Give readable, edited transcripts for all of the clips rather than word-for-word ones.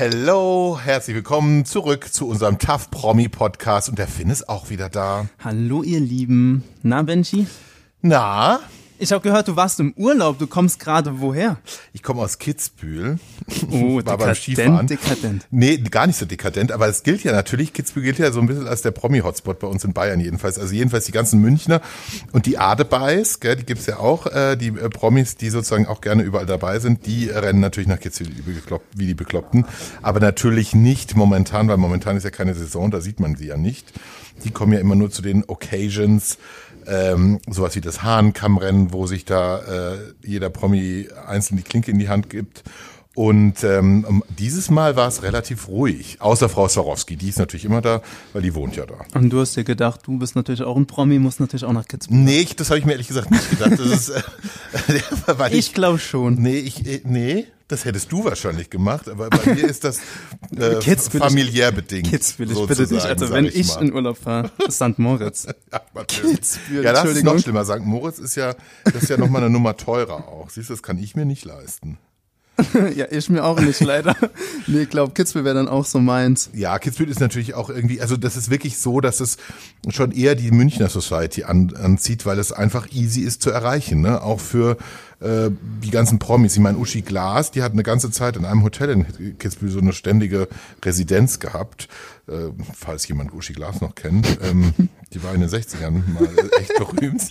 Hello, herzlich willkommen zurück zu unserem Tough Promi Podcast und der Finn ist auch wieder da. Hallo ihr Lieben. Na, Benji? Na? Ich habe gehört, du warst im Urlaub. Du kommst gerade woher? Ich komme aus Kitzbühel. Oh, war beim Skifahren. dekadent. Nee, gar nicht so dekadent, aber es gilt ja natürlich, Kitzbühel gilt ja so ein bisschen als der Promi-Hotspot bei uns in Bayern jedenfalls. Also jedenfalls die ganzen Münchner und die Adebeis, gell, die gibt's ja auch, die Promis, die sozusagen auch gerne überall dabei sind, die rennen natürlich nach Kitzbühel wie die Bekloppten. Aber natürlich nicht momentan, weil momentan ist ja keine Saison, da sieht man sie ja nicht. Die kommen ja immer nur zu den Occasions, sowas wie das Hahnkammrennen, wo sich da jeder Promi einzeln die Klinke in die Hand gibt. Und dieses Mal war es relativ ruhig, außer Frau Swarovski, die ist natürlich immer da, weil die wohnt ja da. Und du hast dir gedacht, du bist natürlich auch ein Promi, musst natürlich auch nach Kitzbühel. Nee, das habe ich mir ehrlich gesagt nicht gedacht. Das ist, weil ich glaube schon. Nee, das hättest du wahrscheinlich gemacht, aber bei mir ist das familiär bedingt. Kitzbühel, ich bitte dich, also wenn ich in Urlaub fahre, St. Moritz. Ja, Kitzbühel, ja, das ist noch schlimmer. St. Moritz ist ja nochmal eine Nummer teurer auch. Siehst du, das kann ich mir nicht leisten. Ja, ich mir auch nicht, leider. Nee, ich glaube, Kitzbühel wäre dann auch so meins. Ja, Kitzbühel ist natürlich auch irgendwie, also das ist wirklich so, dass es schon eher die Münchner Society anzieht, weil es einfach easy ist zu erreichen, ne? Auch für die ganzen Promis. Ich meine, Uschi Glas, die hat eine ganze Zeit in einem Hotel in Kitzbühel so eine ständige Residenz gehabt, falls jemand Uschi Glas noch kennt. Die war in den 60ern mal echt berühmt.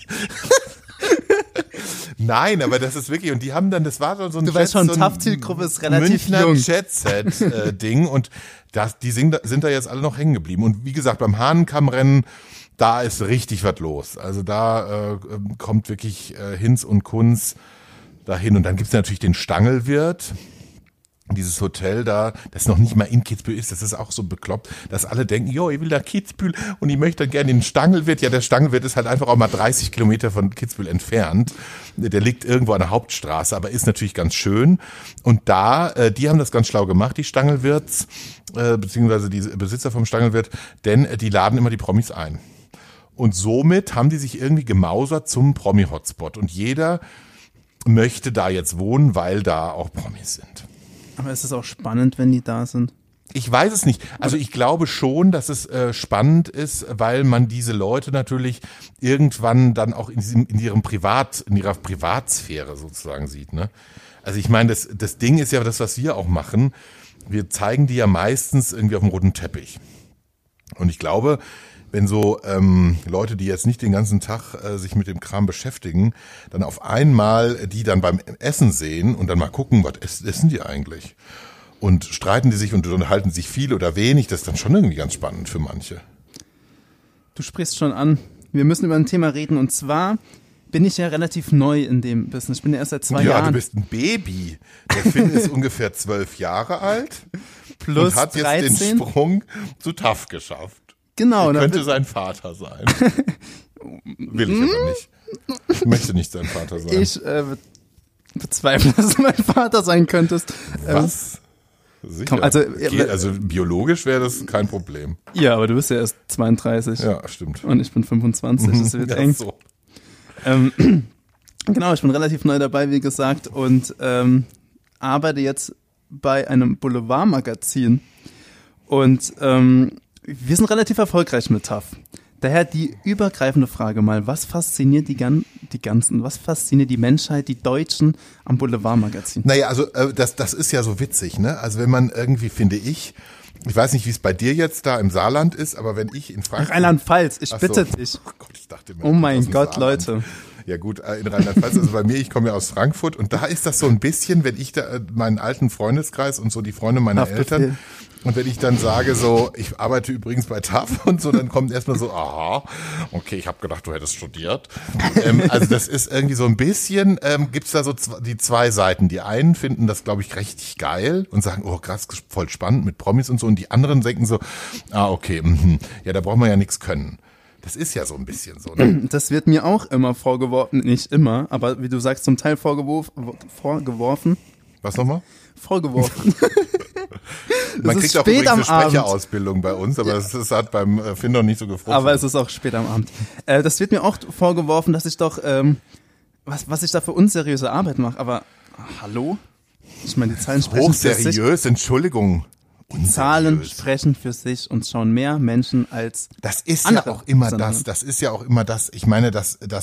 Nein, aber das ist wirklich, und die haben dann, das war so ein Du weißt schon, Tough-Zielgruppe ist relativ Münchner jung. Jet-Set-Ding und die sind da jetzt alle noch hängen geblieben. Und wie gesagt, beim Hahnkammrennen, da ist richtig was los. Also da kommt wirklich Hinz und Kunz dahin. Und dann gibt's natürlich den Stangelwirt. Dieses Hotel da, das noch nicht mal in Kitzbühel ist, das ist auch so bekloppt, dass alle denken, jo, ich will nach Kitzbühel und ich möchte dann gerne den Stangelwirt. Ja, der Stangelwirt ist halt einfach auch mal 30 Kilometer von Kitzbühel entfernt. Der liegt irgendwo an der Hauptstraße, aber ist natürlich ganz schön. Und die haben das ganz schlau gemacht, die Stangelwirts, beziehungsweise die Besitzer vom Stangelwirt, denn die laden immer die Promis ein. Und somit haben die sich irgendwie gemausert zum Promi-Hotspot. Und jeder möchte da jetzt wohnen, weil da auch Promis sind. Aber ist es auch spannend, wenn die da sind? Ich weiß es nicht. Also ich glaube schon, dass es spannend ist, weil man diese Leute natürlich irgendwann dann auch in ihrer Privatsphäre sozusagen sieht, ne? Also ich meine, das Ding ist ja das, was wir auch machen. Wir zeigen die ja meistens irgendwie auf dem roten Teppich. Und ich glaube, wenn so Leute, die jetzt nicht den ganzen Tag sich mit dem Kram beschäftigen, dann auf einmal die dann beim Essen sehen und dann mal gucken, was essen die eigentlich? Und streiten die sich und unterhalten sich viel oder wenig, das ist dann schon irgendwie ganz spannend für manche. Du sprichst schon an. Wir müssen über ein Thema reden und zwar bin ich ja relativ neu in dem Business. Ich bin ja erst seit 2 Jahren. Ja, du bist ein Baby. Der Finn ist ungefähr 12 Jahre alt plus und hat 13. Jetzt den Sprung zu TAF geschafft. Genau. Könnte sein Vater sein. Will ich aber nicht. Ich möchte nicht sein Vater sein. Ich bezweifle, dass du mein Vater sein könntest. Was? Sicher. Komm, also biologisch wäre das kein Problem. Ja, aber du bist ja erst 32. Ja, stimmt. Und ich bin 25. Das wird eng. So. Genau, ich bin relativ neu dabei, wie gesagt, und arbeite jetzt bei einem Boulevardmagazin. Und wir sind relativ erfolgreich mit TAF. Daher die übergreifende Frage mal, was fasziniert was fasziniert die Menschheit, die Deutschen am Boulevardmagazin? Naja, also das ist ja so witzig, ne? Also wenn man irgendwie, finde ich weiß nicht, wie es bei dir jetzt da im Saarland ist, aber wenn ich in Frankfurt... Rheinland-Pfalz, ich bitte dich. Oh Gott, ich dachte mir, oh mein Gott, Leute. Ja gut, in Rheinland-Pfalz, also bei mir, ich komme ja aus Frankfurt und da ist das so ein bisschen, wenn ich da meinen alten Freundeskreis und so die Freunde meiner Eltern und wenn ich dann sage so, ich arbeite übrigens bei TAF und so, dann kommt erstmal so, aha, okay, ich habe gedacht, du hättest studiert. Also das ist irgendwie so ein bisschen, gibt's da so die zwei Seiten. Die einen finden das, glaube ich, richtig geil und sagen, oh krass, voll spannend mit Promis und so und die anderen denken so, okay, ja, da braucht man ja nichts können. Das ist ja so ein bisschen so, ne? Das wird mir auch immer vorgeworfen, nicht immer, aber wie du sagst, zum Teil vorgeworfen. Was nochmal? Vorgeworfen. Man kriegt auch übrigens eine Sprecherausbildung bei uns, aber das hat beim Finn noch nicht so gefruchtet. Aber es ist auch spät am Abend. Das wird mir auch vorgeworfen, dass ich doch, was ich da für unseriöse Arbeit mache, aber hallo? Ich meine, die Zahlen sprechen für sich. Hochseriös, Entschuldigung. Zahlen sprechen für sich und schauen mehr Menschen als Das ist andere ja auch immer Sendungen. das ist ja auch immer das, ich meine,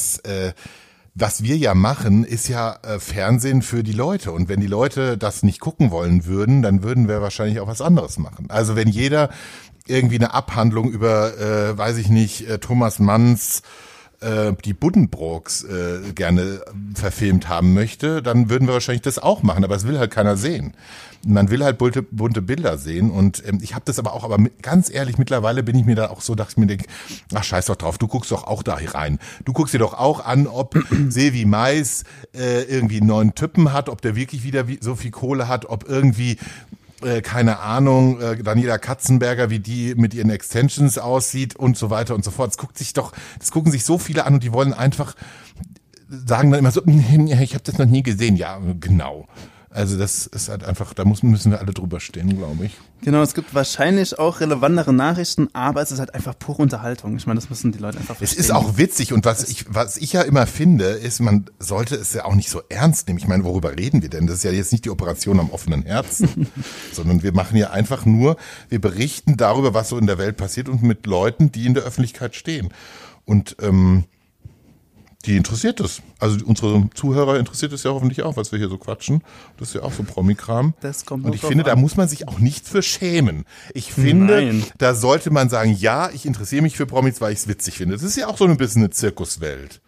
was wir ja machen, ist ja Fernsehen für die Leute. Und wenn die Leute das nicht gucken wollen würden, dann würden wir wahrscheinlich auch was anderes machen. Also wenn jeder irgendwie eine Abhandlung über, weiß ich nicht, Thomas Manns die Buddenbrooks gerne verfilmt haben möchte, dann würden wir wahrscheinlich das auch machen, aber es will halt keiner sehen. Man will halt bunte Bilder sehen und ich habe das aber ganz ehrlich, mittlerweile bin ich mir da auch so, dass ich mir denke, ach scheiß doch drauf, du guckst doch auch da rein. Du guckst dir doch auch an, ob Sevi Mais irgendwie einen neuen Typen hat, ob der wirklich wieder so viel Kohle hat, ob irgendwie keine Ahnung, Daniela Katzenberger, wie die mit ihren Extensions aussieht und so weiter und so fort. Das gucken sich so viele an und die wollen einfach sagen dann immer so, ich habe das noch nie gesehen. Ja, genau. Also das ist halt einfach, da müssen wir alle drüber stehen, glaube ich. Genau, es gibt wahrscheinlich auch relevantere Nachrichten, aber es ist halt einfach pure Unterhaltung. Ich meine, das müssen die Leute einfach verstehen. Es ist auch witzig und was ich ja immer finde, ist, man sollte es ja auch nicht so ernst nehmen. Ich meine, worüber reden wir denn? Das ist ja jetzt nicht die Operation am offenen Herzen, sondern wir machen ja einfach nur, wir berichten darüber, was so in der Welt passiert und mit Leuten, die in der Öffentlichkeit stehen. Und die interessiert es. Also unsere Zuhörer interessiert es ja hoffentlich auch, was wir hier so quatschen. Das ist ja auch so Promikram. Das kommt und ich finde, da muss man sich auch nicht für schämen. Ich finde, da sollte man sagen, ja, ich interessiere mich für Promis, weil ich es witzig finde. Das ist ja auch so ein bisschen eine Zirkuswelt.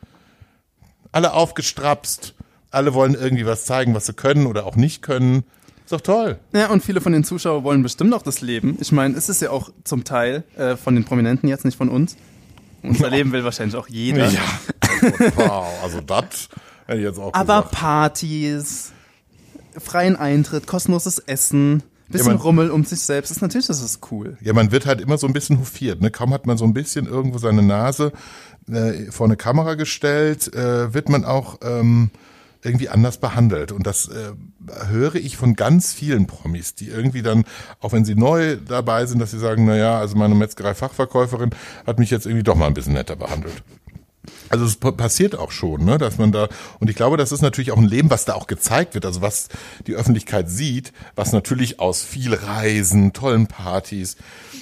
Alle aufgestrapst, alle wollen irgendwie was zeigen, was sie können oder auch nicht können. Ist doch toll. Ja, und viele von den Zuschauern wollen bestimmt auch das Leben. Ich meine, es ist ja auch zum Teil von den Prominenten jetzt, nicht von uns. Unser Leben will wahrscheinlich auch jeder. Ja. Wow, also das hätte ich jetzt auch Aber gesagt. Partys, freien Eintritt, kostenloses Essen, bisschen Rummel um sich selbst, das ist cool. Ja, man wird halt immer so ein bisschen hofiert, ne? Kaum hat man so ein bisschen irgendwo seine Nase vor eine Kamera gestellt, wird man auch irgendwie anders behandelt. Und das höre ich von ganz vielen Promis, die irgendwie dann, auch wenn sie neu dabei sind, dass sie sagen, naja, also meine Metzgerei-Fachverkäuferin hat mich jetzt irgendwie doch mal ein bisschen netter behandelt. Also es passiert auch schon, ne, dass man da, und ich glaube, das ist natürlich auch ein Leben, was da auch gezeigt wird, also was die Öffentlichkeit sieht, was natürlich aus viel Reisen, tollen Partys,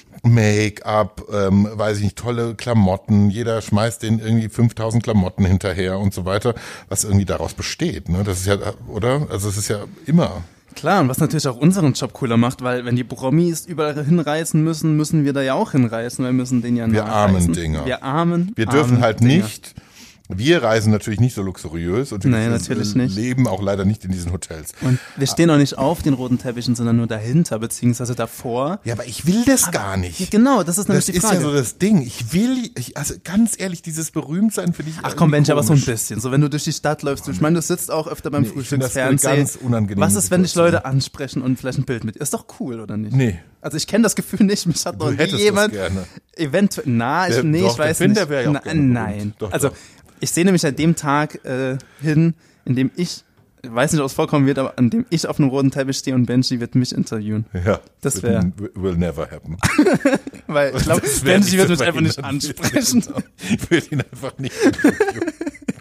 Make-up, weiß ich nicht, tolle Klamotten, jeder schmeißt denen irgendwie 5000 Klamotten hinterher und so weiter, was irgendwie daraus besteht, ne, das ist ja, oder? Also es ist ja immer. Klar, und was natürlich auch unseren Job cooler macht, weil wenn die Promis überall hinreisen müssen, müssen wir da ja auch hinreisen, wir müssen den ja nachreisen. Wir dürfen halt nicht, wir reisen natürlich nicht so luxuriös und wir natürlich nicht. Leben auch leider nicht in diesen Hotels. Und wir stehen auch nicht auf den roten Teppichen, sondern nur dahinter, beziehungsweise davor. Ja, aber ich will das gar nicht. Ja, genau, das ist nämlich die Frage. Das ist ja so das Ding. Also ganz ehrlich, dieses Berühmtsein finde ich Ach komm, Mensch, aber so ein bisschen. So, wenn du durch die Stadt läufst, ich meine, du sitzt auch öfter beim Frühstücksfernsehen. Ganz unangenehm. Was ist, wenn dich Leute ansprechen und vielleicht ein Bild mit dir? Ist doch cool, oder nicht? Nee. Also ich kenne das Gefühl nicht, mich hat noch nie jemand. Das gerne. Eventuell, ich weiß nicht. Nein. Doch, also ich sehe nämlich an dem Tag hin, in dem ich weiß nicht, ob es vorkommen wird, aber an dem ich auf einem roten Teppich stehe und Benji wird mich interviewen. Ja, das wäre will never happen. Weil ich glaube, Benji wird mich einfach nicht ansprechen. Ich will ihn einfach nicht interviewen.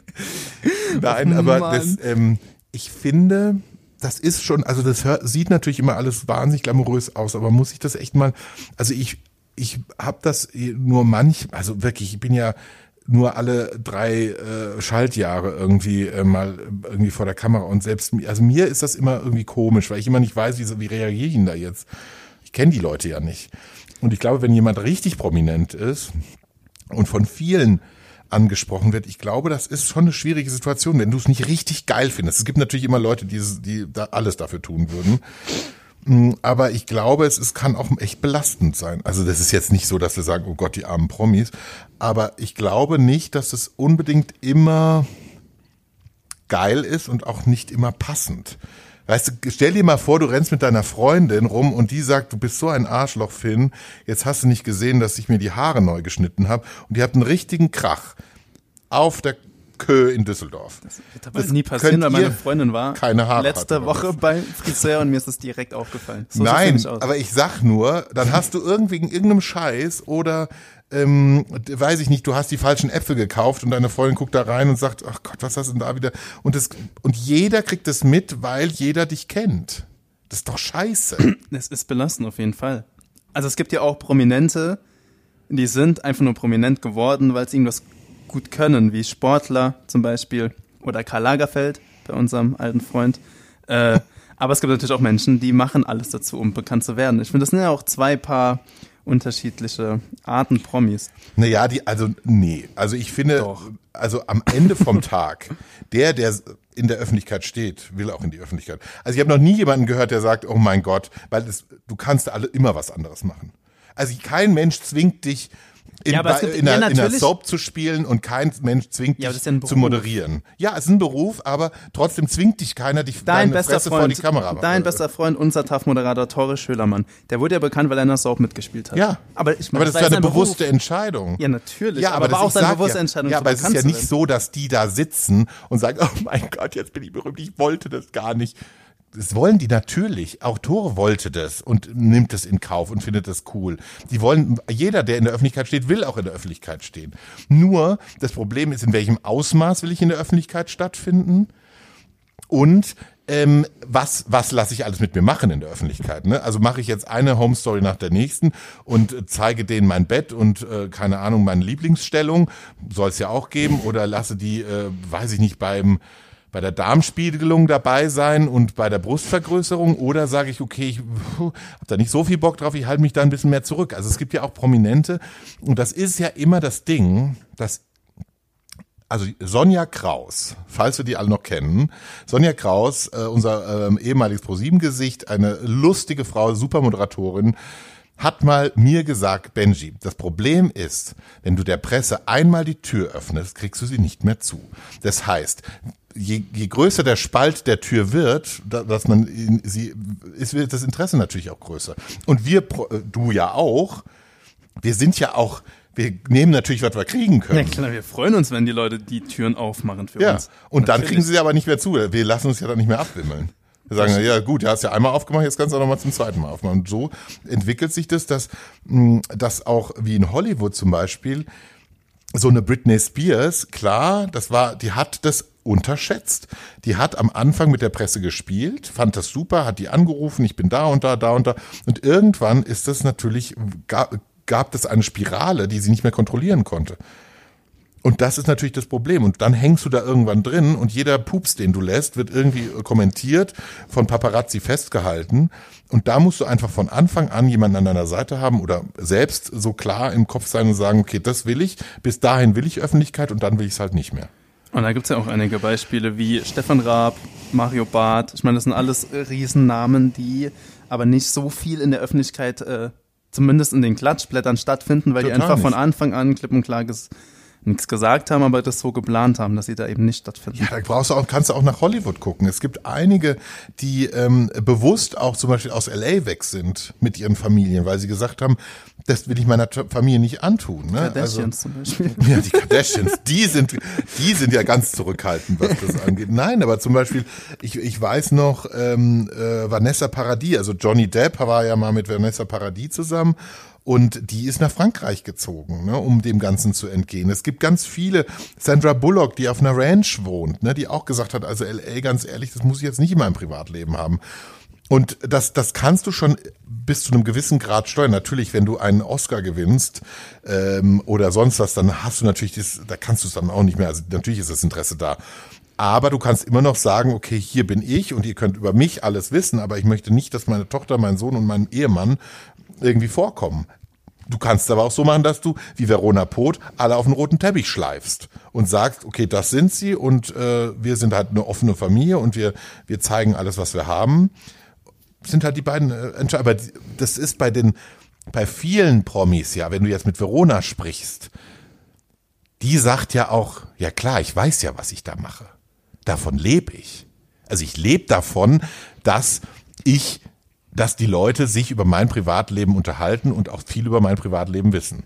Nein, aber das, ich finde, das ist schon, also das sieht natürlich immer alles wahnsinnig glamourös aus, aber muss ich das echt mal, also ich habe das nur also wirklich, ich bin ja nur alle 3 Schaltjahre irgendwie mal irgendwie vor der Kamera und selbst, also mir ist das immer irgendwie komisch, weil ich immer nicht weiß, wie reagiere ich denn da jetzt? Ich kenne die Leute ja nicht. Und ich glaube, wenn jemand richtig prominent ist und von vielen angesprochen wird, ich glaube, das ist schon eine schwierige Situation, wenn du es nicht richtig geil findest. Es gibt natürlich immer Leute, die da alles dafür tun würden. Aber ich glaube, es kann auch echt belastend sein. Also das ist jetzt nicht so, dass wir sagen, oh Gott, die armen Promis. Aber ich glaube nicht, dass es unbedingt immer geil ist und auch nicht immer passend. Weißt du, stell dir mal vor, du rennst mit deiner Freundin rum und die sagt, du bist so ein Arschloch, Finn. Jetzt hast du nicht gesehen, dass ich mir die Haare neu geschnitten habe. Und ihr habt einen richtigen Krach auf der Kö in Düsseldorf. Das wird aber nie passieren, weil meine Freundin war keine Haare letzte Woche beim Friseur und mir ist das direkt aufgefallen. So Nein, aber ich sag nur, dann hast du irgendwie wegen irgendeinem Scheiß oder weiß ich nicht, du hast die falschen Äpfel gekauft und deine Freundin guckt da rein und sagt, ach Gott, was hast du denn da wieder? Und jeder kriegt es mit, weil jeder dich kennt. Das ist doch scheiße. Es ist belastend auf jeden Fall. Also es gibt ja auch Prominente, die sind einfach nur prominent geworden, weil sie irgendwas gut können, wie Sportler zum Beispiel oder Karl Lagerfeld, bei unserem alten Freund. Aber es gibt natürlich auch Menschen, die machen alles dazu, um bekannt zu werden. Ich finde, das sind ja auch zwei Paar unterschiedliche Arten Promis. Naja, also ich finde, Doch. also am Ende vom Tag, der in der Öffentlichkeit steht, will auch in die Öffentlichkeit. Also ich habe noch nie jemanden gehört, der sagt, oh mein Gott, weil du kannst alle immer was anderes machen. Also kein Mensch zwingt dich, in der Soap zu spielen und kein Mensch zwingt dich zu moderieren. Ja, es ist ein Beruf, aber trotzdem zwingt dich keiner, deine Fresse vor die Kamera. Dein bester Freund, unser TAF-Moderator Tore Schölermann, der wurde ja bekannt, weil er in der Soap mitgespielt hat. Ja, aber das ist ja eine bewusste Entscheidung. Ja, natürlich, ja, aber auch seine bewusste Entscheidung. Ja, aber es ist ja nicht so, dass die da sitzen und sagen, oh mein Gott, jetzt bin ich berühmt, ich wollte das gar nicht. Das wollen die natürlich. Auch Tore wollte das und nimmt es in Kauf und findet das cool. Jeder, der in der Öffentlichkeit steht, will auch in der Öffentlichkeit stehen. Nur, das Problem ist, in welchem Ausmaß will ich in der Öffentlichkeit stattfinden? Und was lasse ich alles mit mir machen in der Öffentlichkeit? Ne? Also mache ich jetzt eine Home Story nach der nächsten und zeige denen mein Bett und keine Ahnung, meine Lieblingsstellung, soll es ja auch geben, oder lasse die, weiß ich nicht, bei der Darmspiegelung dabei sein und bei der Brustvergrößerung, oder sage ich, okay, ich habe da nicht so viel Bock drauf, ich halte mich da ein bisschen mehr zurück. Also es gibt ja auch Prominente und das ist ja immer das Ding, also Sonja Kraus, falls wir die alle noch kennen, Sonja Kraus, unser ehemaliges ProSieben-Gesicht, eine lustige Frau, Supermoderatorin, hat mal mir gesagt, Benji, das Problem ist, wenn du der Presse einmal die Tür öffnest, kriegst du sie nicht mehr zu. Das heißt, je größer der Spalt der Tür wird, wird das Interesse natürlich auch größer. Und du ja auch, wir nehmen natürlich, was wir kriegen können. Ja klar, wir freuen uns, wenn die Leute die Türen aufmachen für uns. Und dann kriegen sie sie aber nicht mehr zu. Wir lassen uns ja dann nicht mehr abwimmeln. Wir sagen, ja gut, du hast ja einmal aufgemacht, jetzt kannst du auch noch mal zum zweiten Mal aufmachen. Und so entwickelt sich das, dass auch wie in Hollywood zum Beispiel so eine Britney Spears, klar, die hat das unterschätzt. Die hat am Anfang mit der Presse gespielt, fand das super, hat die angerufen, ich bin da und da, da und da. Und irgendwann ist das natürlich, gab es eine Spirale, die sie nicht mehr kontrollieren konnte. Und das ist natürlich das Problem. Und dann hängst du da irgendwann drin und jeder Pups, den du lässt, wird irgendwie kommentiert, von Paparazzi festgehalten. Und da musst du einfach von Anfang an jemanden an deiner Seite haben oder selbst so klar im Kopf sein und sagen, okay, das will ich, bis dahin will ich Öffentlichkeit und dann will ich es halt nicht mehr. Und da gibt's ja auch einige Beispiele wie Stefan Raab, Mario Barth. Ich meine, das sind alles Riesennamen, die aber nicht so viel in der Öffentlichkeit, zumindest in den Klatschblättern stattfinden, weil Total die einfach nicht. von Anfang an klipp und klar nichts gesagt haben, aber das so geplant haben, dass sie da eben nicht stattfinden. Ja, da kannst du auch nach Hollywood gucken. Es gibt einige, die bewusst auch zum Beispiel aus LA weg sind mit ihren Familien, weil sie gesagt haben, das will ich meiner Familie nicht antun. Ne? Kardashians zum Beispiel. Ja, die Kardashians, die sind ja ganz zurückhaltend, was das angeht. Nein, aber zum Beispiel, ich weiß noch, Vanessa Paradis, also Johnny Depp war ja mal mit Vanessa Paradis zusammen. Und die ist nach Frankreich gezogen, ne, um dem Ganzen zu entgehen. Es gibt ganz viele, Sandra Bullock, die auf einer Ranch wohnt, ne, die auch gesagt hat, also LA, ganz ehrlich, das muss ich jetzt nicht in meinem Privatleben haben. Und das kannst du schon bis zu einem gewissen Grad steuern. Natürlich, wenn du einen Oscar gewinnst oder sonst was, dann hast du natürlich da kannst du es dann auch nicht mehr, also natürlich ist das Interesse da. Aber du kannst immer noch sagen, okay, hier bin ich und ihr könnt über mich alles wissen, aber ich möchte nicht, dass meine Tochter, mein Sohn und mein Ehemann irgendwie vorkommen. Du kannst aber auch so machen, dass du, wie Verona Poth, alle auf den roten Teppich schleifst und sagst, okay, das sind sie und wir sind halt eine offene Familie und wir zeigen alles, was wir haben. Sind halt die beiden Entscheidungen. Aber das ist bei vielen Promis, ja, wenn du jetzt mit Verona sprichst, die sagt ja auch, ja klar, ich weiß ja, was ich da mache. Davon lebe ich. Also ich lebe davon, dass die Leute sich über mein Privatleben unterhalten und auch viel über mein Privatleben wissen.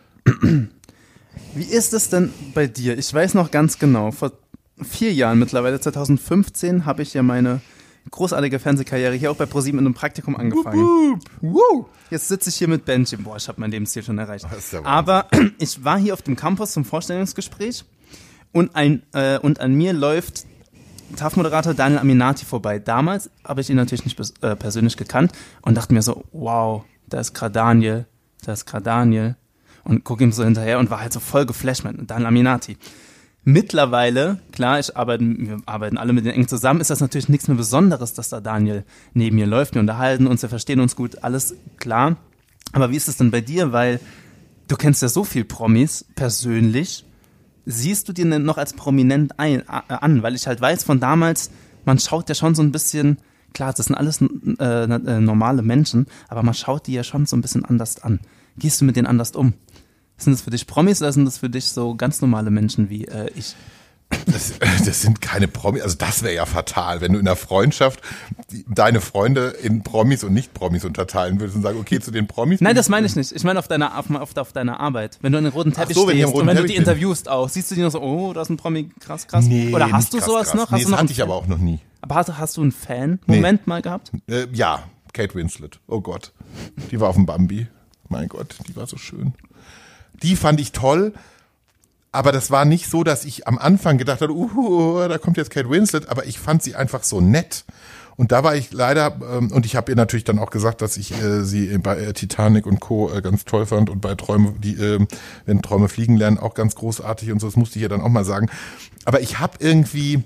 Wie ist es denn bei dir? Ich weiß noch ganz genau, vor 4 Jahren mittlerweile, 2015, habe ich ja meine großartige Fernsehkarriere hier auch bei ProSieben in einem Praktikum angefangen. Jetzt sitze ich hier mit Benji. Boah, ich habe mein Lebensziel schon erreicht. Aber ich war hier auf dem Campus zum Vorstellungsgespräch und an mir läuft TAF-Moderator Daniel Aminati vorbei. Damals habe ich ihn natürlich nicht persönlich gekannt und dachte mir so, wow, da ist gerade Daniel. Und gucke ihm so hinterher und war halt so voll geflasht mit Daniel Aminati. Mittlerweile, klar, wir arbeiten alle mit denen eng zusammen, ist das natürlich nichts mehr Besonderes, dass da Daniel neben mir läuft. Wir unterhalten uns, wir verstehen uns gut, alles klar. Aber wie ist es denn bei dir? Weil du kennst ja so viel Promis persönlich. Siehst du dir denn noch als prominent an? Weil ich halt weiß von damals, man schaut ja schon so ein bisschen, klar, das sind alles normale Menschen, aber man schaut die ja schon so ein bisschen anders an. Gehst du mit denen anders um? Sind das für dich Promis oder sind das für dich so ganz normale Menschen wie ich? Das sind keine Promis, also das wäre ja fatal, wenn du in der Freundschaft deine Freunde in Promis und Nicht-Promis unterteilen würdest und sagen, okay, zu den Promis. Nein, das meine ich nicht. Ich meine auf deiner Arbeit. Wenn du in den roten Teppich stehst und wenn du die interviewst auch, siehst du die noch so, oh, da ist ein Promi, krass. Nee, oder hast du sowas noch? Nee, das hatte ich aber auch noch nie. Aber hast du einen Fan-Moment mal gehabt? Ja, Kate Winslet. Oh Gott, die war auf dem Bambi. Mein Gott, die war so schön. Die fand ich toll, aber das war nicht so, dass ich am Anfang gedacht habe, da kommt jetzt Kate Winslet, aber ich fand sie einfach so nett. Und da war ich leider, und ich habe ihr natürlich dann auch gesagt, dass ich sie bei Titanic und Co. Ganz toll fand und bei wenn Träume fliegen lernen, auch ganz großartig und so, das musste ich ihr dann auch mal sagen. Aber ich habe irgendwie,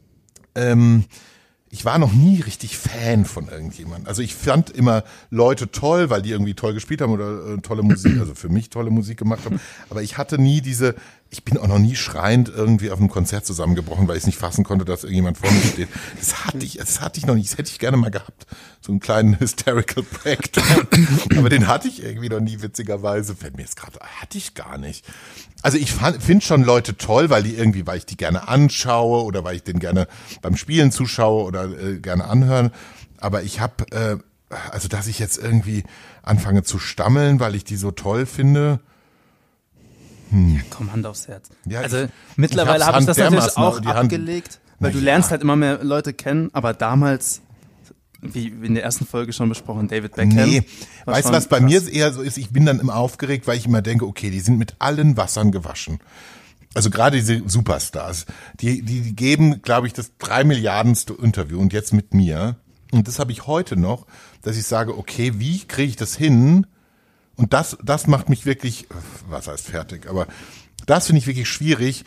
ich war noch nie richtig Fan von irgendjemandem. Also ich fand immer Leute toll, weil die irgendwie toll gespielt haben oder tolle Musik, also für mich tolle Musik gemacht haben. Aber ich hatte nie ich bin auch noch nie schreiend irgendwie auf einem Konzert zusammengebrochen, weil ich es nicht fassen konnte, dass irgendjemand vor mir steht. Das hatte ich noch nicht. Das hätte ich gerne mal gehabt. So einen kleinen Hysterical Breakdown. Aber den hatte ich irgendwie noch nie, witzigerweise. Fällt mir jetzt gerade, hatte ich gar nicht. Also ich finde schon Leute toll, weil ich die gerne anschaue oder weil ich den gerne beim Spielen zuschaue oder gerne anhören. Aber ich habe, also dass ich jetzt irgendwie anfange zu stammeln, weil ich die so toll finde. Ja, komm, Hand aufs Herz. Ja, also mittlerweile habe ich das natürlich auch abgelegt, weil du lernst halt immer mehr Leute kennen, aber damals, wie in der ersten Folge schon besprochen, David Beckham. Nee, weißt du, was bei mir eher so ist? Ich bin dann immer aufgeregt, weil ich immer denke, okay, die sind mit allen Wassern gewaschen. Also gerade diese Superstars, die geben, glaube ich, das 3 Milliardenste Interview und jetzt mit mir. Und das habe ich heute noch, dass ich sage, okay, wie kriege ich das hin? Und das macht mich wirklich, was heißt fertig, aber das finde ich wirklich schwierig,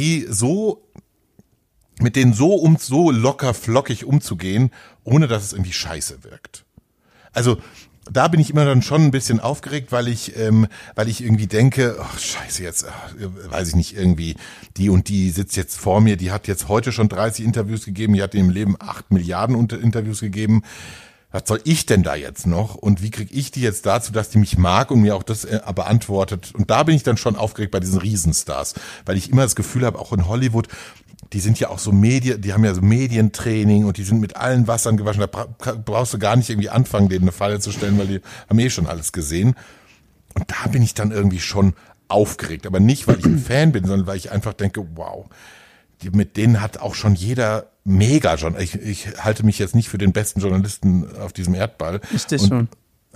mit denen so locker flockig umzugehen, ohne dass es irgendwie scheiße wirkt. Also da bin ich immer dann schon ein bisschen aufgeregt, weil ich irgendwie denke, ach scheiße, jetzt weiß ich nicht, irgendwie die und die sitzt jetzt vor mir, die hat jetzt heute schon 30 Interviews gegeben, die hat im Leben 8 Milliarden Interviews gegeben. Was soll ich denn da jetzt noch? Und wie kriege ich die jetzt dazu, dass die mich mag und mir auch das beantwortet? Und da bin ich dann schon aufgeregt bei diesen Riesenstars, weil ich immer das Gefühl habe, auch in Hollywood, die sind ja auch so die haben ja so Medientraining und die sind mit allen Wassern gewaschen. Da brauchst du gar nicht irgendwie anfangen, denen eine Falle zu stellen, weil die haben schon alles gesehen. Und da bin ich dann irgendwie schon aufgeregt. Aber nicht, weil ich ein Fan bin, sondern weil ich einfach denke, wow, mit denen hat auch schon jeder ich halte mich jetzt nicht für den besten Journalisten auf diesem Erdball. Ich dich schon.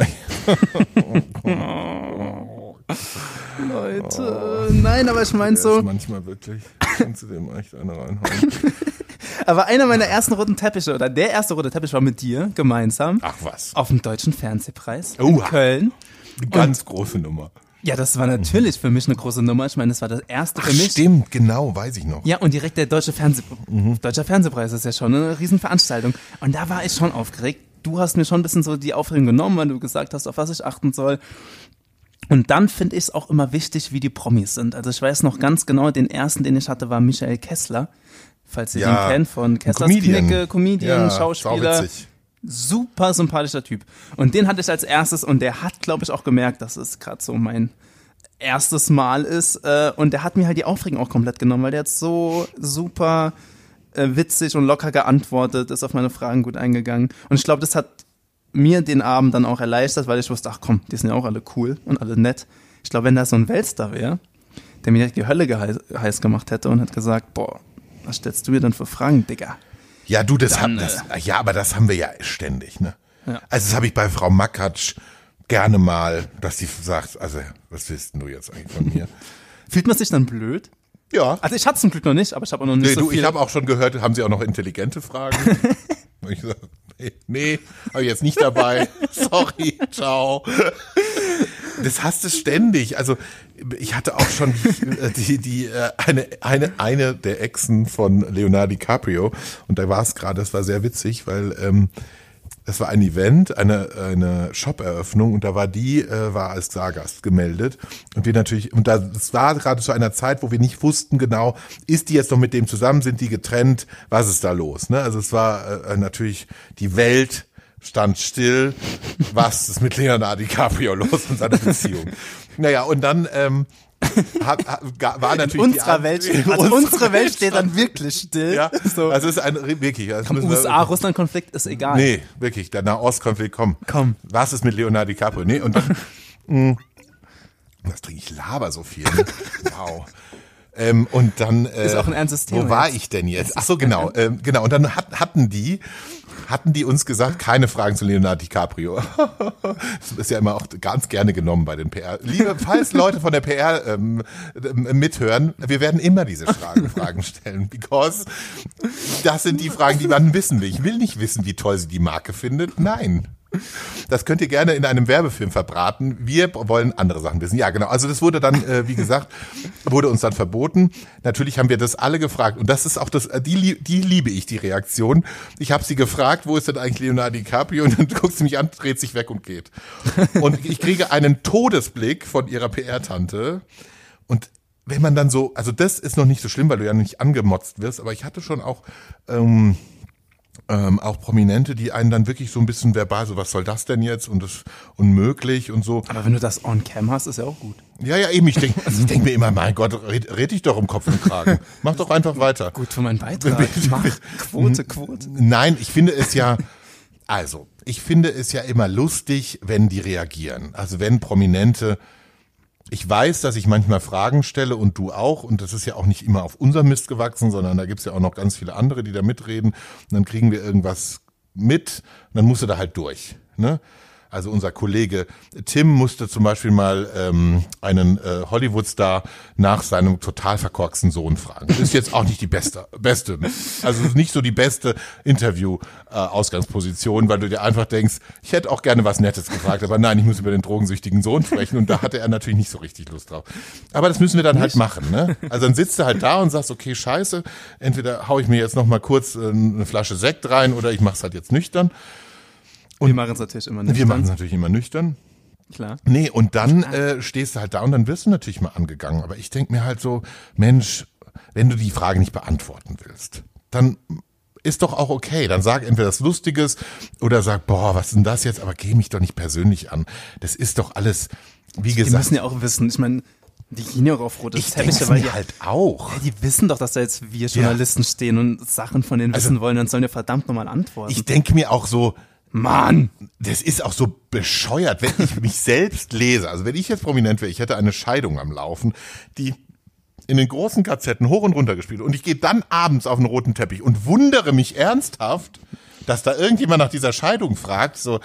Leute, nein, aber ich meine so. Manchmal wirklich. Kannst du dem echt eine reinhauen. Aber einer meiner ersten roten Teppiche, oder der erste rote Teppich war mit dir gemeinsam. Ach was. Auf dem Deutschen Fernsehpreis in Köln. Ganz große Nummer. Ja, das war natürlich für mich eine große Nummer. Ich meine, das war das erste für mich. Stimmt, genau, weiß ich noch. Ja, und direkt der Deutscher Fernsehpreis ist ja schon eine Riesenveranstaltung. Und da war ich schon aufgeregt. Du hast mir schon ein bisschen so die Aufregung genommen, weil du gesagt hast, auf was ich achten soll. Und dann finde ich es auch immer wichtig, wie die Promis sind. Also ich weiß noch ganz genau, den ersten, den ich hatte, war Michael Kessler. Falls ihr ihn kennt, von Kesslers Knicke, Comedian, Schauspieler. Super sympathischer Typ. Und den hatte ich als erstes und der hat, glaube ich, auch gemerkt, dass es gerade so mein erstes Mal ist. Und der hat mir halt die Aufregung auch komplett genommen, weil der hat so super witzig und locker geantwortet, ist auf meine Fragen gut eingegangen. Und ich glaube, das hat mir den Abend dann auch erleichtert, weil ich wusste, ach komm, die sind ja auch alle cool und alle nett. Ich glaube, wenn da so ein Weltstar wäre, der mir direkt die Hölle heiß gemacht hätte und hat gesagt, boah, was stellst du mir denn für Fragen, Digga? Ja, du, aber das haben wir ja ständig, ne? Ja. Also das habe ich bei Frau Makatsch gerne mal, dass sie sagt, also, was willst denn du jetzt eigentlich von mir? Fühlt man sich dann blöd? Ja. Also ich hatte es zum Glück noch nicht, aber ich habe auch noch nicht so viel. Ich habe auch schon gehört, haben Sie auch noch intelligente Fragen? Ich sag, nee, habe ich jetzt nicht dabei. Sorry, ciao. Das hast du ständig. Also ich hatte auch schon eine der Exen von Leonardo DiCaprio und da war es gerade, das war sehr witzig, weil das war ein Event, eine Shop-Eröffnung und da war war als Stargast gemeldet und wir natürlich, und das war gerade zu einer Zeit, wo wir nicht wussten genau, ist die jetzt noch mit dem zusammen, sind die getrennt, was ist da los, ne? Also es war natürlich, die Welt stand still, was ist mit Leonardo DiCaprio los und seiner Beziehung. Naja, und dann war natürlich unsere Welt steht dann wirklich still. Ja, so. also es ist wirklich. Also USA-Russland-Konflikt ist egal. Nee, wirklich, der Nahostkonflikt, komm. Was ist mit Leonardo DiCaprio? Nee, und dann, was trinke ich, laber so viel. Ne? Wow. Und dann, ist auch ein ernstes Thema. Wo war ich denn jetzt? Ach so, genau, genau. Und dann hatten die uns gesagt, keine Fragen zu Leonardo DiCaprio. Das ist ja immer auch ganz gerne genommen bei den PR. Falls Leute von der PR mithören, wir werden immer diese Fragen stellen, because das sind die Fragen, die man wissen will. Ich will nicht wissen, wie toll sie die Marke findet. Nein. Das könnt ihr gerne in einem Werbefilm verbraten. Wir wollen andere Sachen wissen. Ja, genau. Also das wurde dann, wie gesagt, wurde uns dann verboten. Natürlich haben wir das alle gefragt. Und das ist auch die liebe ich, die Reaktion. Ich habe sie gefragt, wo ist denn eigentlich Leonardo DiCaprio? Und dann guckt sie mich an, dreht sich weg und geht. Und ich kriege einen Todesblick von ihrer PR-Tante. Und wenn man dann so, also das ist noch nicht so schlimm, weil du ja nicht angemotzt wirst. Aber ich hatte schon auch Prominente, die einen dann wirklich so ein bisschen verbal, so was soll das denn jetzt und das ist unmöglich und so. Aber wenn du das on cam hast, ist ja auch gut. Ja, eben, ich denk mir immer, mein Gott, red dich doch um Kopf und Kragen. Mach doch einfach weiter. Gut für meinen Beitrag. Mach Quote. Nein, ich finde es ja immer lustig, wenn die reagieren. Also wenn Prominente, ich weiß, dass ich manchmal Fragen stelle und du auch und das ist ja auch nicht immer auf unser Mist gewachsen, sondern da gibt's ja auch noch ganz viele andere, die da mitreden und dann kriegen wir irgendwas mit und dann musst du da halt durch, ne? Also unser Kollege Tim musste zum Beispiel mal einen Hollywood-Star nach seinem total verkorksten Sohn fragen. Das ist jetzt auch nicht die beste, also nicht so die beste Interview-Ausgangsposition, weil du dir einfach denkst, ich hätte auch gerne was Nettes gefragt, aber nein, ich muss über den drogensüchtigen Sohn sprechen und da hatte er natürlich nicht so richtig Lust drauf. Aber das müssen wir dann halt machen, ne? Also dann sitzt du halt da und sagst, okay, scheiße, entweder hau ich mir jetzt noch mal kurz eine Flasche Sekt rein oder ich mach's halt jetzt nüchtern. Und wir machen es natürlich immer nüchtern. Wir machen es natürlich immer nüchtern. Klar. Nee, und dann stehst du halt da und dann wirst du natürlich mal angegangen. Aber ich denk mir halt so, Mensch, wenn du die Frage nicht beantworten willst, dann ist doch auch okay. Dann sag entweder das Lustiges oder sag, boah, was ist denn das jetzt? Aber geh mich doch nicht persönlich an. Das ist doch alles, wie gesagt. Die müssen ja auch wissen, ich meine, die gehen ja auch auf rotes Teppich, weil die halt auch. Ja, die wissen doch, dass da jetzt wir Journalisten stehen und Sachen von denen wissen wollen, dann sollen wir verdammt nochmal antworten. Ich denke mir auch so, Mann, das ist auch so bescheuert, wenn ich mich selbst lese. Also wenn ich jetzt prominent wäre, ich hätte eine Scheidung am Laufen, die in den großen Gazetten hoch und runter gespielt und ich gehe dann abends auf den roten Teppich und wundere mich ernsthaft, dass da irgendjemand nach dieser Scheidung fragt, so,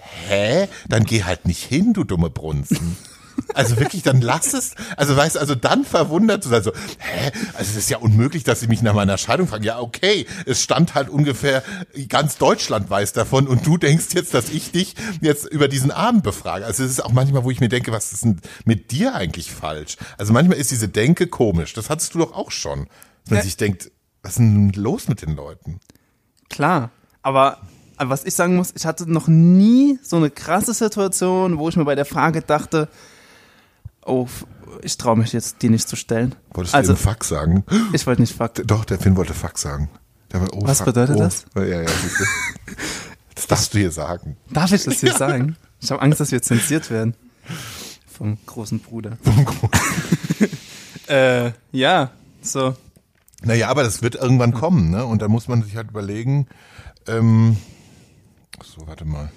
dann geh halt nicht hin, du dumme Brunzen. Also wirklich, dann lass es, also weißt du, also dann verwundert du, also, also es ist ja unmöglich, dass sie mich nach meiner Scheidung fragen. Ja, okay, es stand halt ungefähr, ganz Deutschland weiß davon und du denkst jetzt, dass ich dich jetzt über diesen Abend befrage. Also es ist auch manchmal, wo ich mir denke, was ist denn mit dir eigentlich falsch? Also manchmal ist diese Denke komisch, das hattest du doch auch schon. Dass man sich denkt, was ist denn los mit den Leuten? Klar, aber was ich sagen muss, ich hatte noch nie so eine krasse Situation, wo ich mir bei der Frage dachte, oh, ich traue mich jetzt, die nicht zu stellen. Wolltest du eben Fuck sagen? Ich wollte nicht Fuck. Doch, der Finn wollte Fuck sagen. Der war, was fuck, bedeutet das? Ja, das darfst du hier sagen. Darf ich das hier sagen? Ich habe Angst, dass wir zensiert werden. Vom großen Bruder. Ja, so. Naja, aber das wird irgendwann kommen, ne? Und da muss man sich halt überlegen, so, warte mal.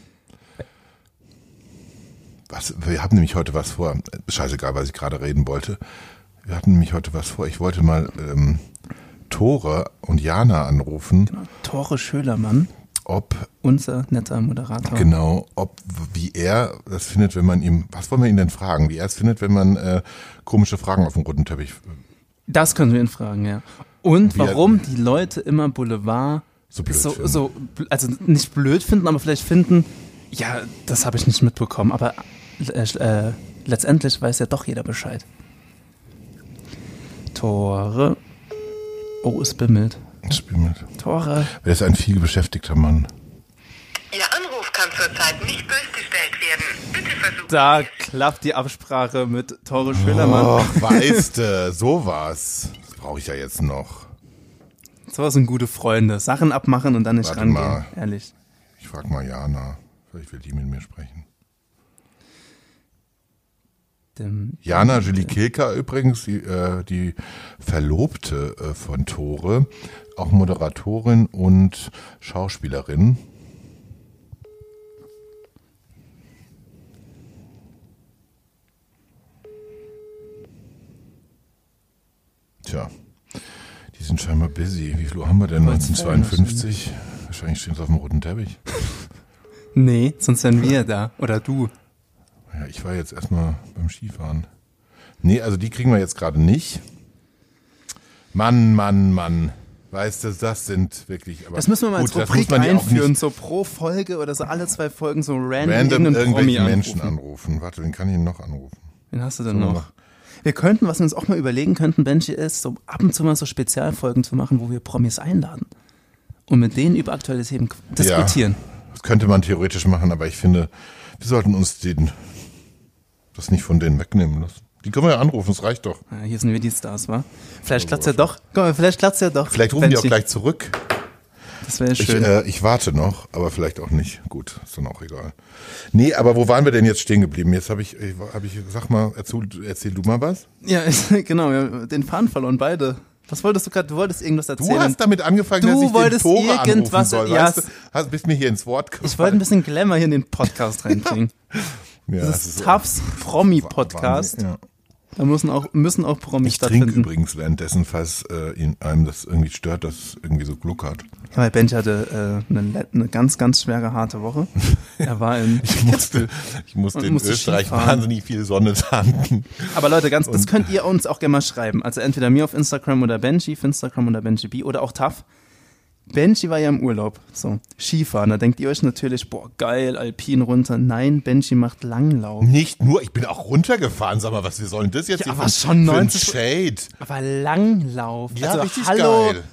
Wir haben nämlich heute was vor. Scheißegal, was ich gerade reden wollte. Wir hatten nämlich heute was vor. Ich wollte mal Tore und Jana anrufen. Genau, Tore Schölermann. Unser netter Moderator. Genau, wie er das findet, wenn man ihm, was wollen wir ihn denn fragen? Wie er es findet, wenn man komische Fragen auf dem roten Teppich Das können wir ihn fragen, ja. Und Wie warum die Leute immer Boulevard So blöd finden. also nicht blöd finden, aber vielleicht finden, ja, das habe ich nicht mitbekommen, aber letztendlich weiß ja doch jeder Bescheid. Tore. Oh, es bimmelt. Tore. Wer ist ein viel beschäftigter Mann? Ihr Anruf kann zurzeit nicht durchgestellt werden. Bitte versuchen. Da klappt die Absprache mit Tore Schölermann. Och, weißt du, sowas. Das brauche ich ja jetzt noch. Sowas sind gute Freunde. Sachen abmachen und dann nicht Warte rangehen. mal. Ehrlich. Ich frage mal Jana. Vielleicht will die mit mir sprechen. Jana Jelikilka übrigens, die Verlobte von Tore, auch Moderatorin und Schauspielerin. Tja, die sind scheinbar busy. Wie viel Uhr haben wir denn? 1952? Wahrscheinlich stehen sie auf dem roten Teppich. Nee, sonst wären wir da. Oder du. Ja, ich war jetzt erstmal beim Skifahren. Nee, also die kriegen wir jetzt gerade nicht. Mann. Weißt du, das sind wirklich... Aber Das müssen wir mal als gut, das Rubrik muss man ja auch einführen, nicht so pro Folge oder so alle 2 Folgen so random random irgendeinen Promi irgendwelche Menschen anrufen. anrufen. Warte, wen kann ich denn noch anrufen? Wen hast du denn So, noch? Wir könnten, was wir uns auch mal überlegen könnten, Benji, ist, so ab und zu mal so Spezialfolgen zu machen, wo wir Promis einladen. Und mit denen über aktuelle Themen diskutieren. Ja, das könnte man theoretisch machen, aber ich finde, wir sollten uns das nicht von denen wegnehmen lassen. Die können wir ja anrufen, das reicht doch. Ja, hier sind wir die Stars, wa? Vielleicht klappt's ja doch. Guck mal, vielleicht klappt's ja doch. Vielleicht rufen die auch gleich zurück. Das wäre schön. Ich warte noch, aber vielleicht auch nicht. Gut, ist dann auch egal. Nee, aber wo waren wir denn jetzt stehen geblieben? Jetzt habe ich sag mal, erzähl du mal was. Ja, genau, ja, den Faden verloren, beide. Was wolltest du gerade? Du wolltest irgendwas erzählen. Du hast damit angefangen, dass ich den wolltest Tore anrufen irgendwas- soll. ja, Weißt du? Bist mir hier ins Wort gefallen. Ich wollte ein bisschen Glamour hier in den Podcast reinbringen. Ja, Das ist Tafs Promi-Podcast. Wahnsinn, ja. Da müssen auch Promis Ich trinke stattfinden. übrigens währenddessen, falls einem das irgendwie stört, dass es irgendwie so gluckert. Ja, weil Benji hatte eine ganz, ganz schwere, harte Woche. Er war in Ich musste in musste Österreich Skifahren. wahnsinnig viel Sonne tanken. Aber Leute, das könnt ihr uns auch gerne mal schreiben. Also entweder mir auf Instagram oder Benji, auf Instagram oder Benji B oder auch Taf. Benji war ja im Urlaub, so, Skifahren. Da denkt ihr euch natürlich, boah, geil, Alpin runter. Nein, Benji macht Langlauf. Nicht nur, ich bin auch runtergefahren. Sag mal, wir sollen das jetzt Ja, hier aber für, schon für ein 90 Shade? Aber Langlauf. Ja, also, richtig hallo, geil.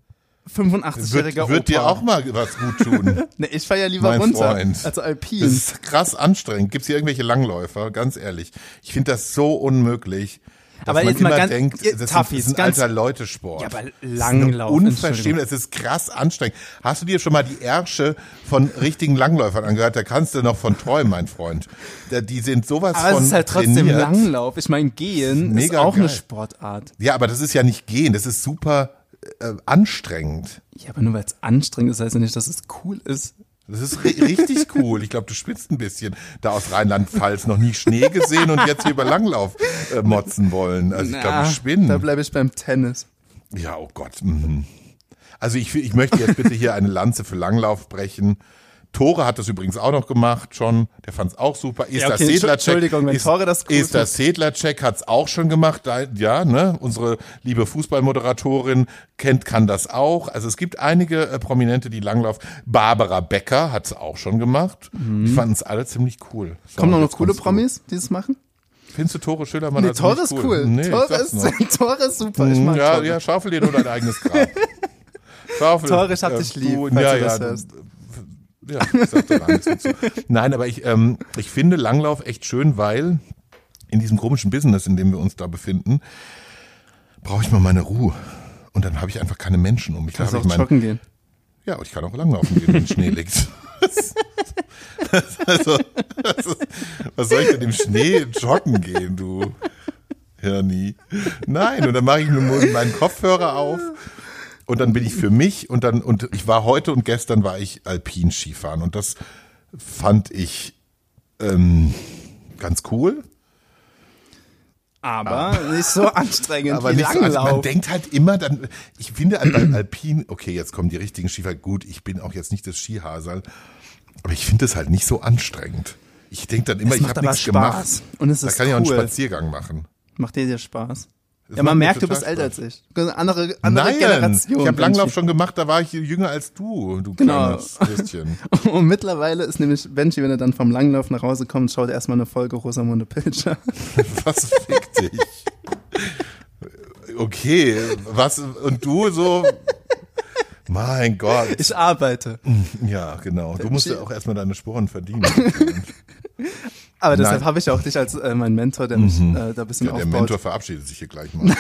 85-jähriger Wird dir Opa. auch mal was gut tun. Ne, ich fahr ja lieber Mein runter, Freund. also Alpin. Das ist krass anstrengend. Gibt's hier irgendwelche Langläufer? Ganz ehrlich. Ich finde das so unmöglich, dass Aber man jetzt mal immer ganz- denkt, ihr das Taffis, ist ein ganz- alter Leute-Sport. Ja, aber Das ist Langlauf, unverschämt, es ist krass anstrengend. Hast du dir schon mal die Ärsche von richtigen Langläufern angehört? Da kannst du noch von träumen, mein Freund. Die sind sowas Aber von es ist halt trotzdem trainiert. Langlauf. Ich meine, Gehen ist Mega auch eine geil. Sportart. Ja, aber das ist ja nicht gehen, das ist super anstrengend. Ja, aber nur weil es anstrengend ist, heißt ja nicht, dass es cool ist. Das ist richtig cool. Ich glaube, du spitzt ein bisschen. Da aus Rheinland-Pfalz noch nie Schnee gesehen und jetzt hier über Langlauf motzen wollen. Also ich glaube, ich spinne. Da bleibe ich beim Tennis. Ja, oh Gott. Mhm. Also ich möchte jetzt bitte hier eine Lanze für Langlauf brechen. Tore hat das übrigens auch noch gemacht schon. Der fand es auch super. Esther okay, Sedlacek, Entschuldigung, wenn Tore das gut Esther macht. Sedlacek hat es auch schon gemacht. Ja, ne? Unsere liebe Fußballmoderatorin kann das auch. Also es gibt einige Prominente, die Langlauf. Barbara Becker hat es auch schon gemacht. Die fanden es alle ziemlich cool. So, Kommen noch jetzt coole kommst du. Promis, die das machen? Findest du Tore Schölermann Nee, also Tore nicht ist cool. Nee, ich Tore, sag's noch. Tore ist super. Ich mag Ja, Tore. ja, schaufel dir nur dein eigenes Grab. Schaufel. Tore, ich hab dich lieb, Du, falls ja, du das ja, hörst. ja, ich sag da gar nichts dazu. Nein, aber ich finde Langlauf echt schön, weil in diesem komischen Business, in dem wir uns da befinden, brauche ich mal meine Ruhe. Und dann habe ich einfach keine Menschen um mich. Da Kannst hab auch ich joggen gehen. ja, und ich kann auch langlaufen gehen, wenn Schnee liegt. Also, was soll ich denn im Schnee joggen gehen, du Hirni? Nein, und dann mache ich nur meinen Kopfhörer auf und dann bin ich für mich und ich war heute und gestern war ich Alpin-Skifahren und das fand ich ganz cool. Aber nicht so anstrengend Aber wie nicht so, also Langlauf. man denkt halt immer dann, ich finde bei Alpin, okay, jetzt kommen die richtigen Skifahrer, gut, ich bin auch jetzt nicht das Skihasal, aber ich finde es halt nicht so anstrengend. Ich denke dann immer, Es ich macht habe aber nichts Spaß. gemacht. Und es Da ist kann ich auch einen cool. Spaziergang machen. Macht dir Spaß? Das Ja, macht man mir merkt, du total bist älter als Spaß. ich. Andere Nein, Generation. ich habe Langlauf Benji. schon gemacht, da war ich jünger als du Genau. kleines Würstchen. Und mittlerweile ist nämlich Benji, wenn er dann vom Langlauf nach Hause kommt, schaut er erstmal eine Folge Rosamunde Pilcher. Was fickt dich? Okay, was, und du so, mein Gott. Ich arbeite. Ja, genau. Du musst ja auch erstmal deine Sporen verdienen. Aber deshalb Nein. habe ich auch dich als mein Mentor, der mich da ein bisschen Ja, der aufbaut. Mentor verabschiedet sich hier gleich mal.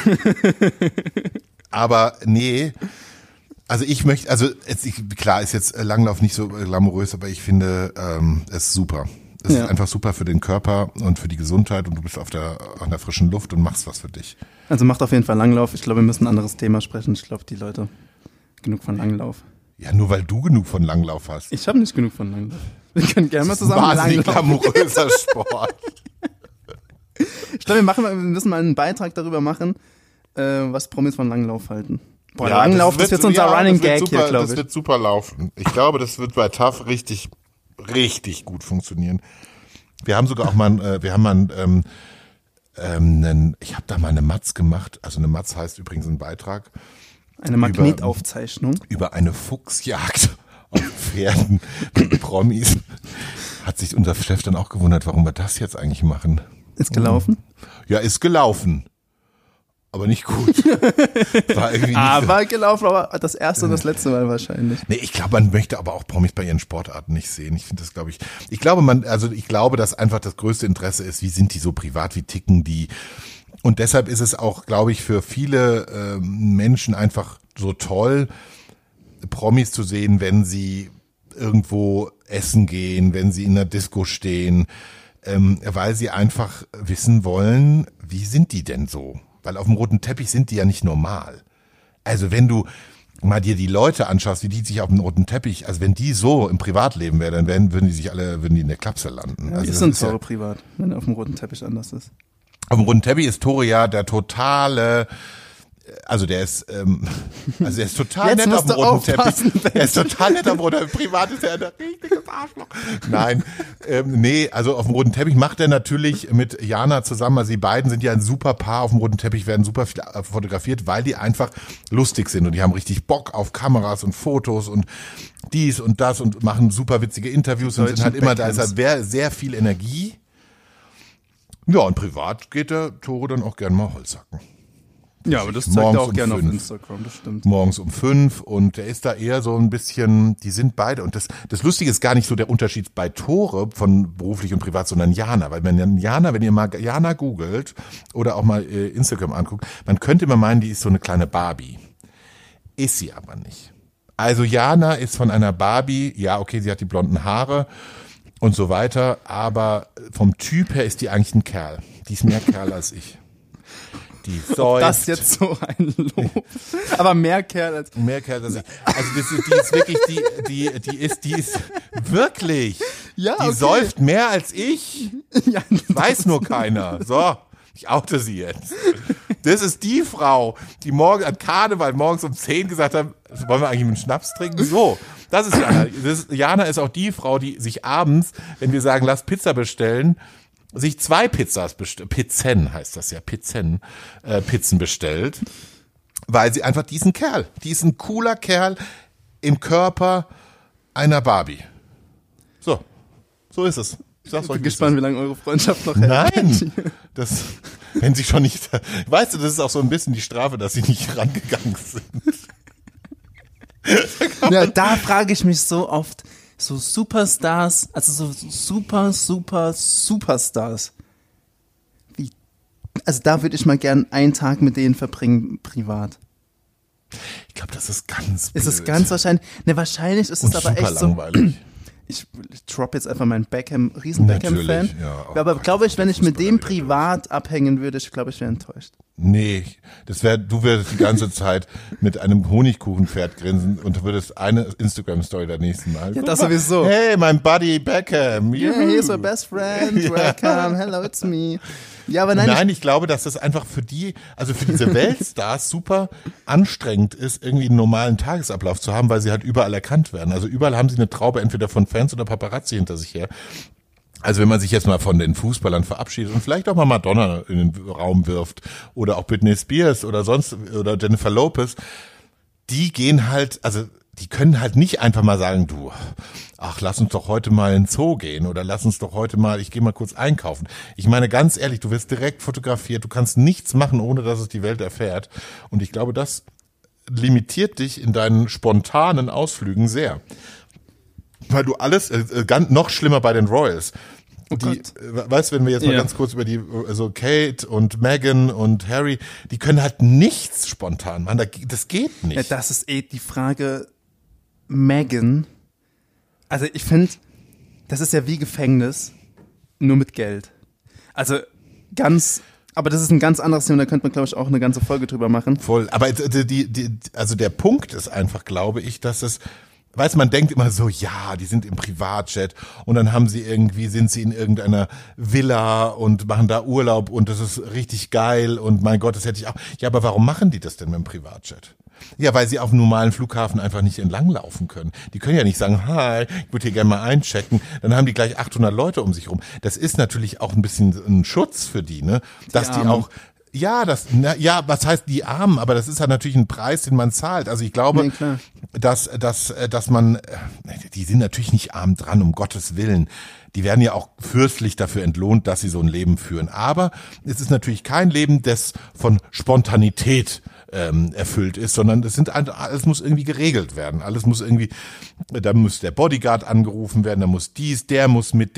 Aber nee, also ich möchte, klar ist jetzt Langlauf nicht so glamourös, aber ich finde es super. Es Ja. ist einfach super für den Körper und für die Gesundheit und du bist an der frischen Luft und machst was für dich. Also macht auf jeden Fall Langlauf. Ich glaube, wir müssen ein anderes Thema sprechen. Ich glaube, die Leute genug von Langlauf. Ja, nur weil du genug von Langlauf hast. Ich habe nicht genug von Langlauf. Wir können gerne mal zusammen Wahnsinnig Langlauf. glamouröser Sport. Ich glaube, wir müssen mal einen Beitrag darüber machen, was Promis von Langlauf halten. Boah, Ja, Langlauf, das wird jetzt unser Running Gag hier, glaube Das ich. wird super laufen. Ich glaube, das wird bei TAF richtig gut funktionieren. Wir haben sogar auch mal, ich habe da mal eine Matz gemacht. Also eine Matz heißt übrigens ein Beitrag Eine Magnetaufzeichnung. über eine Fuchsjagd auf Pferden mit Promis. Hat sich unser Chef dann auch gewundert, warum wir das jetzt eigentlich machen. Ist gelaufen. Ja, ist gelaufen. Aber nicht gut. War irgendwie nicht so. Aber gelaufen, aber das erste und das letzte Mal wahrscheinlich. Nee, ich glaube, man möchte aber auch Promis bei ihren Sportarten nicht sehen. Ich finde das, ich glaube, dass einfach das größte Interesse ist, wie sind die so privat, wie ticken die? Und deshalb ist es auch, glaube ich, für viele Menschen einfach so toll, Promis zu sehen, wenn sie irgendwo essen gehen, wenn sie in der Disco stehen, weil sie einfach wissen wollen, wie sind die denn so? Weil auf dem roten Teppich sind die ja nicht normal. Also wenn du mal dir die Leute anschaust, wie die sich auf dem roten Teppich, also wenn die so im Privatleben wären, dann würden die in der Klapse landen. Ja, Also ist das so ein ist ja- Tore privat, wenn er auf dem roten Teppich anders ist. Auf dem roten Teppich ist Tore ja der totale, also der ist total Jetzt nett auf dem musst du roten aufpassen, Teppich. Er ist total nett auf dem roten Teppich. Privat ist er ein richtiges Arschloch. Nein, nee, also auf dem roten Teppich macht er natürlich mit Jana zusammen, also die beiden sind ja ein super Paar, auf dem roten Teppich werden super viel fotografiert, weil die einfach lustig sind und die haben richtig Bock auf Kameras und Fotos und dies und das und machen super witzige Interviews und sind halt immer, da ist halt sehr viel Energie. Ja, und privat geht der Tore dann auch gerne mal Holzhacken. Ja, aber das zeigt er auch gerne gerne auf auf Instagram, das stimmt. Morgens um 5 und der ist da eher so ein bisschen, die sind beide und das Lustige ist gar nicht so der Unterschied bei Tore von beruflich und privat, sondern Jana, weil wenn ihr mal Jana googelt oder auch mal Instagram anguckt, man könnte immer meinen, die ist so eine kleine Barbie. Ist sie aber nicht. Also Jana ist von einer Barbie, ja okay, sie hat die blonden Haare und so weiter, aber vom Typ her ist die eigentlich ein Kerl. Die ist mehr Kerl als ich. Die säuft. Das jetzt so ein Lob. Aber mehr Kerl als... Mehr Kerl als ich. Also die ist wirklich, die ist wirklich, Ja, die okay. säuft mehr als ich. Ja, Weiß nur keiner. So, ich oute sie jetzt. Das ist die Frau, die morgen an Karneval morgens um 10 gesagt hat, wollen wir eigentlich einen Schnaps trinken? So, das ist Jana. Jana ist auch die Frau, die sich abends, wenn wir sagen, lass Pizza bestellen, sich 2 Pizzen heißt das ja, Pizzen bestellt, weil sie einfach die ist ein cooler Kerl im Körper einer Barbie. So ist es. Ich sag's Ich euch, bin wie es gespannt, wie lange eure Freundschaft noch hält. Nein, wenn sie schon nicht, weißt du, das ist auch so ein bisschen die Strafe, dass sie nicht rangegangen sind. Ja, da frage ich mich so oft, so Superstars, also so Superstars. Also da würde ich mal gern einen Tag mit denen verbringen, privat. Ich glaube, das ist ganz blöd. Ist es ganz wahrscheinlich, ne, wahrscheinlich ist es und aber super echt so, langweilig. ich drop jetzt einfach meinen riesen Beckham-Fan. Natürlich, ja, auch Aber glaube ich, wenn ich mit dem Fußballer, privat abhängen würde, ich glaube, ich wäre enttäuscht. Nee, du würdest die ganze Zeit mit einem Honigkuchenpferd grinsen und würdest eine Instagram-Story der nächsten Mal. Ja, Guck das mal, sowieso. Hey, mein Buddy Beckham. Yeah, Juhu. here's my best friend, welcome, hello, it's me. Ja, aber Nein, ich glaube, dass das einfach für diese Weltstars super anstrengend ist, irgendwie einen normalen Tagesablauf zu haben, weil sie halt überall erkannt werden. Also überall haben sie eine Traube entweder von Fans oder Paparazzi hinter sich her. Also wenn man sich jetzt mal von den Fußballern verabschiedet und vielleicht auch mal Madonna in den Raum wirft oder auch Britney Spears oder Jennifer Lopez, die gehen halt, also die können halt nicht einfach mal sagen, du, ach, lass uns doch heute mal in den Zoo gehen oder lass uns doch heute mal, ich gehe mal kurz einkaufen. Ich meine, ganz ehrlich, du wirst direkt fotografiert, du kannst nichts machen, ohne dass es die Welt erfährt. Und ich glaube, das limitiert dich in deinen spontanen Ausflügen sehr. Weil du alles, noch schlimmer bei den Royals. Weißt du, wenn wir jetzt mal ganz kurz über also Kate und Meghan und Harry, die können halt nichts spontan machen. Das geht nicht. Ja, das ist die Frage, Meghan. Also ich finde, das ist ja wie Gefängnis, nur mit Geld. Also aber das ist ein ganz anderes Thema, da könnte man, glaube ich, auch eine ganze Folge drüber machen. Voll, aber also der Punkt ist einfach, glaube ich, dass es, weißt du, man denkt immer so, ja, die sind im Privatjet und dann sind sie in irgendeiner Villa und machen da Urlaub und das ist richtig geil und mein Gott, das hätte ich auch. Ja, aber warum machen die das denn mit dem Privatjet? Ja, weil sie auf einem normalen Flughafen einfach nicht entlanglaufen können. Die können ja nicht sagen, hi, ich würde hier gerne mal einchecken. Dann haben die gleich 800 Leute um sich rum. Das ist natürlich auch ein bisschen ein Schutz für die, ne? Dass die auch, was heißt die Armen? Aber das ist halt natürlich ein Preis, den man zahlt. Also ich glaube, dass man, die sind natürlich nicht arm dran, um Gottes Willen. Die werden ja auch fürstlich dafür entlohnt, dass sie so ein Leben führen. Aber es ist natürlich kein Leben, das von Spontanität erfüllt ist, sondern alles muss irgendwie geregelt werden. Alles muss irgendwie, da muss der Bodyguard angerufen werden, da muss der muss mit.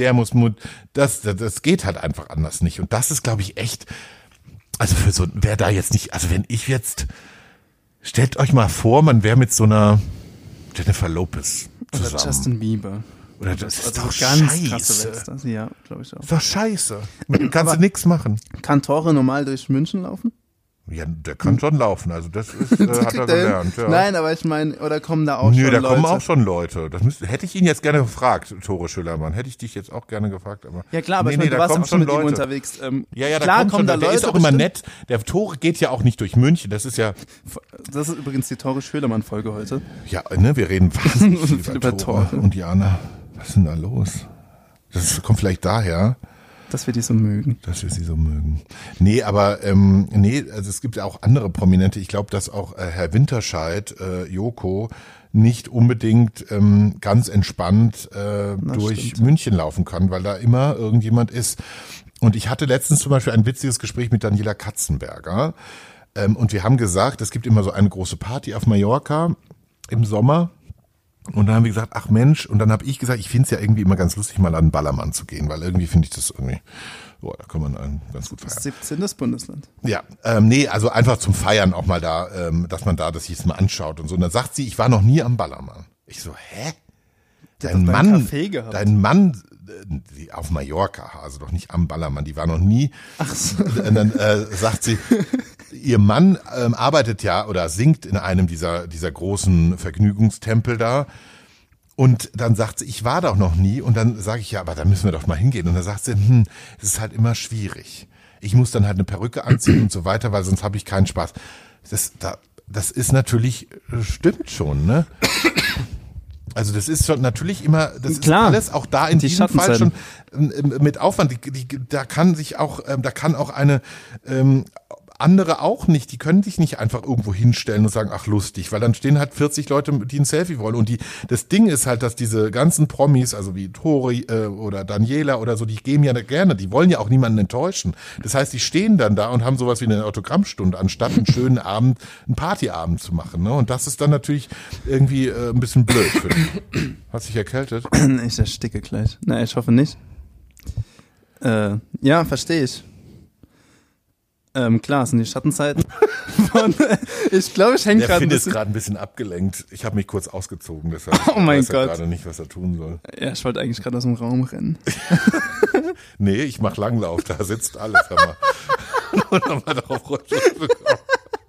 Das geht halt einfach anders nicht. Und das ist, glaube ich, echt, also wer da jetzt nicht, also wenn ich jetzt, stellt euch mal vor, man wäre mit so einer Jennifer Lopez zusammen. Oder Justin Bieber. Oder das ist doch ganz scheiße. krasse Western. Ja, glaube ich auch. Das ist doch scheiße. Kannst du nichts machen. Kann Tore normal durch München laufen? Ja, der kann schon laufen, also das ist, hat er gelernt. Ja. Nein, aber ich meine, oder kommen da auch schon Leute? Nö, da kommen auch schon Leute. Hätte ich ihn jetzt gerne gefragt, Tore Schüllermann. Hätte ich dich jetzt auch gerne gefragt. Aber ja klar, aber ich meine, du warst auch schon mit ihm unterwegs. Ja, klar kommen da Leute. Der ist auch immer nett. Der Tore geht ja auch nicht durch München, das ist ja... Das ist übrigens die Tore Schüllermann-Folge heute. Ja, ne, wir reden wahnsinnig viel über Tore. Und Jana, was ist denn da los? Das kommt vielleicht daher... Dass wir die so mögen. Dass wir sie so mögen. Nee, aber also es gibt ja auch andere Prominente. Ich glaube, dass auch Herr Winterscheid, Joko, nicht unbedingt ganz entspannt durch München laufen kann, weil da immer irgendjemand ist. Und ich hatte letztens zum Beispiel ein witziges Gespräch mit Daniela Katzenberger. Und wir haben gesagt, es gibt immer so eine große Party auf Mallorca im Sommer. Und dann haben wir gesagt, ach Mensch, und dann habe ich gesagt, ich finde es ja irgendwie immer ganz lustig, mal an den Ballermann zu gehen, weil irgendwie finde ich das irgendwie, da kann man einen ganz gut feiern. 17. Bundesland. Ja, also einfach zum Feiern auch mal da, dass man da das jetzt mal anschaut und so. Und dann sagt sie, ich war noch nie am Ballermann. Ich so, hä? Dein Mann, auf Mallorca, also doch nicht am Ballermann, die war noch nie. Ach so. Und dann sagt sie, ihr Mann arbeitet ja oder singt in einem dieser großen Vergnügungstempel da. Und dann sagt sie, ich war doch noch nie. Und dann sage ich, ja, aber da müssen wir doch mal hingehen. Und dann sagt sie, es ist halt immer schwierig. Ich muss dann halt eine Perücke anziehen und so weiter, weil sonst habe ich keinen Spaß. Das ist natürlich, stimmt schon, ne? Also das ist schon natürlich immer, das ist alles auch da in diesem Fall schon mit Aufwand. Da kann auch eine andere auch nicht, die können sich nicht einfach irgendwo hinstellen und sagen, ach lustig, weil dann stehen halt 40 Leute, die ein Selfie wollen. Und das Ding ist halt, dass diese ganzen Promis, also wie Tori oder Daniela oder so, die geben ja gerne, die wollen ja auch niemanden enttäuschen. Das heißt, die stehen dann da und haben sowas wie eine Autogrammstunde, anstatt einen schönen Abend, einen Partyabend zu machen. Ne? Und das ist dann natürlich irgendwie ein bisschen blöd für dich. Hast dich erkältet? Ich ersticke gleich. Na, ich hoffe nicht. Ja, verstehe ich. Klar, es sind die Schattenzeiten. Ich glaube, ich hänge gerade ein bisschen. Der ist gerade ein bisschen abgelenkt. Ich habe mich kurz ausgezogen, deshalb oh mein weiß Gott. gerade nicht, was er tun soll. Ja, ich wollte eigentlich gerade aus dem Raum rennen. Nee, ich mache Langlauf, da sitzt alles. Und nochmal darauf runterbekommen.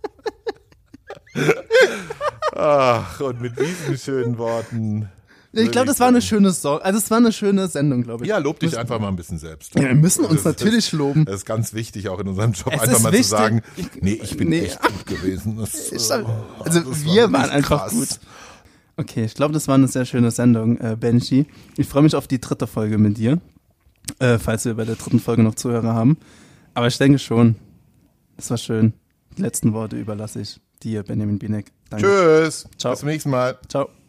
Ach, und mit diesen schönen Worten. Ich glaube, das war eine schöne es war eine schöne Sendung, glaube ich. Ja, lob dich einfach mal ein bisschen selbst. Ja, wir müssen uns natürlich loben. Das ist ganz wichtig, auch in unserem Job, einfach mal zu sagen, ich bin echt gut gewesen. Wir waren einfach gut. Okay, ich glaube, das war eine sehr schöne Sendung, Benji. Ich freue mich auf die 3. Folge mit dir. falls wir bei der 3. Folge noch Zuhörer haben. Aber ich denke schon, es war schön. Die letzten Worte überlasse ich dir, Benjamin Binek. Danke. Tschüss. Ciao. Bis zum nächsten Mal. Ciao.